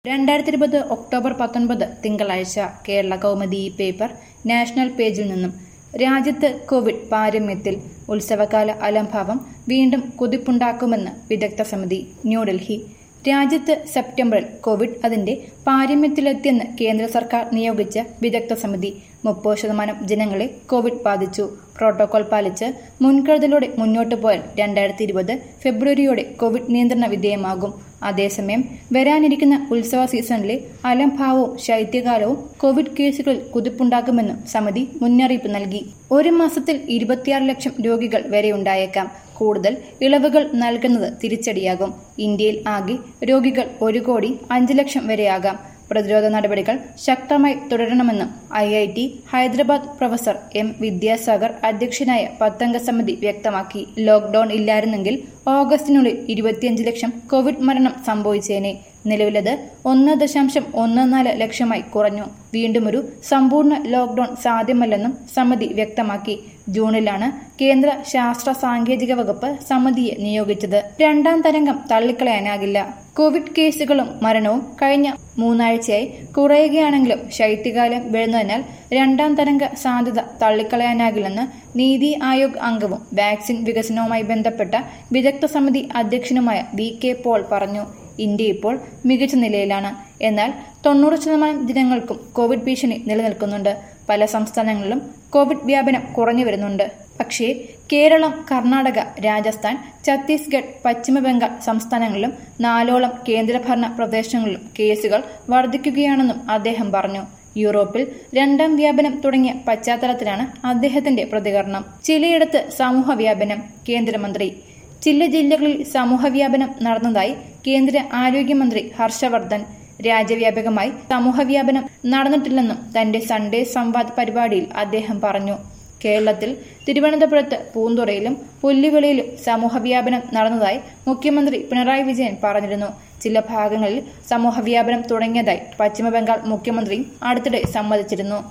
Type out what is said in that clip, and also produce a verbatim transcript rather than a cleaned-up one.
രണ്ടായിരത്തി ഇരുപത് ഒക്ടോബർ പത്തൊൻപത് തിങ്കളാഴ്ച കേരള കൗമുദി ഈ പേപ്പർ നാഷണൽ പേജിൽ നിന്നും രാജ്യത്ത് കോവിഡ് പാരമ്യത്തിൽ ഉത്സവകാല അലംഭാവം വീണ്ടും കുതിപ്പുണ്ടാക്കുമെന്ന് വിദഗ്ധ സമിതി ന്യൂഡൽഹി രാജ്യത്ത് സെപ്റ്റംബറിൽ കോവിഡ് അതിന്റെ പാരമ്യത്തിലെത്തിയെന്ന് കേന്ദ്ര സർക്കാർ നിയോഗിച്ച വിദഗ്ധ സമിതി മുപ്പത് ശതമാനം ജനങ്ങളെ കോവിഡ് ബാധിച്ചു. പ്രോട്ടോകോൾ പാലിച്ച് മുൻകരുതലോടെ മുന്നോട്ടു പോയാൽ രണ്ടായിരത്തി ഇരുപത് ഫെബ്രുവരിയോടെ കോവിഡ് നിയന്ത്രണ വിധേയമാകും. അതേസമയം വരാനിരിക്കുന്ന ഉത്സവ സീസണിലെ അലംഭാവവും ശൈത്യകാലവും കോവിഡ് കേസുകളിൽ കുതിപ്പുണ്ടാക്കുമെന്നും സമിതി മുന്നറിയിപ്പ് നൽകി. ഒരു മാസത്തിൽ ഇരുപത്തിയാറ് ലക്ഷം രോഗികൾ വരെയുണ്ടായേക്കാം. കൂടുതൽ ഇളവുകൾ നൽകുന്നത് തിരിച്ചടിയാകും. ഇന്ത്യയിൽ ആകെ രോഗികൾ ഒരു കോടി അഞ്ച് ലക്ഷം വരെയാകാം. പ്രതിരോധ നടപടികൾ ശക്തമായി തുടരണമെന്നും IIT Hyderabad professor M Vidyasagar അധ്യക്ഷനായ പത്തംഗ സമിതി വ്യക്തമാക്കി. ലോക്ഡൌൺ ഇല്ലായിരുന്നെങ്കിൽ ഓഗസ്റ്റിനുള്ളിൽ ഇരുപത്തിയഞ്ച് ലക്ഷം കോവിഡ് മരണം സംഭവിച്ചേനെ. നിലവിലത് ഒന്ന് ദശാംശം ഒന്ന് നാല് ലക്ഷമായി കുറഞ്ഞു. വീണ്ടുമൊരു സമ്പൂർണ്ണ ലോക്ഡൌൺ സാധ്യമല്ലെന്നും സമിതി വ്യക്തമാക്കി. ജൂണിലാണ് കേന്ദ്ര ശാസ്ത്ര സാങ്കേതിക വകുപ്പ് സമിതിയെ നിയോഗിച്ചത്. രണ്ടാം തരംഗം തള്ളിക്കളയാനാകില്ല. കോവിഡ് കേസുകളും മരണവും കഴിഞ്ഞ മൂന്നാഴ്ചയായി കുറയുകയാണെങ്കിലും ശൈത്യകാലം വരുന്നതിനാൽ രണ്ടാം തരംഗ സാധ്യത തള്ളിക്കളയാനാകില്ലെന്ന് നീതി ആയോഗ് അംഗവും വാക്സിൻ വികസനവുമായി ബന്ധപ്പെട്ട വിദഗ്ധ സമിതി അധ്യക്ഷനുമായ വി കെ പോൾ പറഞ്ഞു. ഇന്ത്യ ഇപ്പോൾ മികച്ച നിലയിലാണ്. എന്നാൽ തൊണ്ണൂറ് ശതമാനം ജനങ്ങൾക്കും കോവിഡ് ഭീഷണി നിലനിൽക്കുന്നുണ്ട്. പല സംസ്ഥാനങ്ങളിലും കോവിഡ് വ്യാപനം കുറഞ്ഞു വരുന്നുണ്ട്. പക്ഷേ കേരളം, കർണാടക, രാജസ്ഥാൻ, ഛത്തീസ്ഗഡ്, പശ്ചിമബംഗാൾ സംസ്ഥാനങ്ങളിലും നാലോളം കേന്ദ്രഭരണ പ്രദേശങ്ങളിലും കേസുകൾ വർദ്ധിക്കുകയാണെന്നും അദ്ദേഹം പറഞ്ഞു. യൂറോപ്പിൽ രണ്ടാം വ്യാപനം തുടങ്ങിയ പശ്ചാത്തലത്തിലാണ് അദ്ദേഹത്തിന്റെ പ്രതികരണം. ചിലയിടത്ത് സമൂഹ വ്യാപനം. കേന്ദ്രമന്ത്രി ചില ജില്ലകളിൽ സമൂഹവ്യാപനം നടന്നതായി കേന്ദ്ര ആരോഗ്യമന്ത്രി ഹർഷവർദ്ധൻ. രാജ്യവ്യാപകമായി സമൂഹവ്യാപനം നടന്നിട്ടില്ലെന്നും തന്റെ സൺഡേ സംവാദ് പരിപാടിയിൽ അദ്ദേഹം പറഞ്ഞു. കേരളത്തിൽ തിരുവനന്തപുരത്ത് പൂന്തുറയിലും പുല്ലുവിളിയിലും സമൂഹവ്യാപനം നടന്നതായി മുഖ്യമന്ത്രി പിണറായി വിജയൻ പറഞ്ഞിരുന്നു. ചില ഭാഗങ്ങളിൽ സമൂഹവ്യാപനം തുടങ്ങിയതായി പശ്ചിമബംഗാൾ മുഖ്യമന്ത്രിയും അടുത്തിടെ സമ്മതിച്ചിരുന്നു.